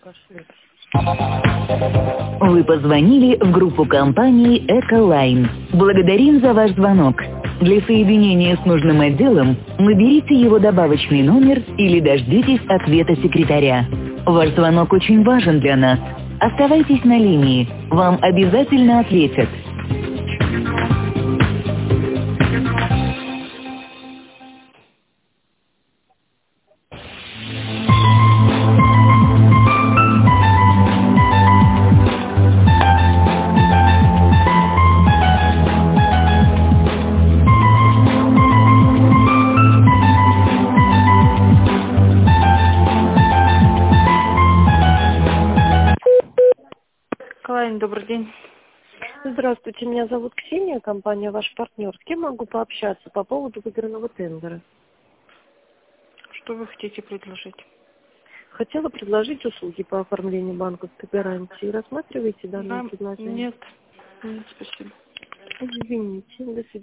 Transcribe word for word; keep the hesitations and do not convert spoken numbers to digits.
Пошли. Вы позвонили в группу компании «Эколайн». Благодарим за ваш звонок. Для соединения с нужным отделом наберите его добавочный номер или дождитесь ответа секретаря. Ваш звонок очень важен для нас. Оставайтесь на линии. Вам обязательно ответят. Клайн, добрый день. Здравствуйте, меня зовут Ксения, компания «Ваш партнер». С кем могу пообщаться по поводу выигранного тендера? Что вы хотите предложить? Хотела предложить услуги по оформлению банковской гарантии. Рассматриваете данное Да, предложение? нет, нет, спасибо. Извините, до свидания.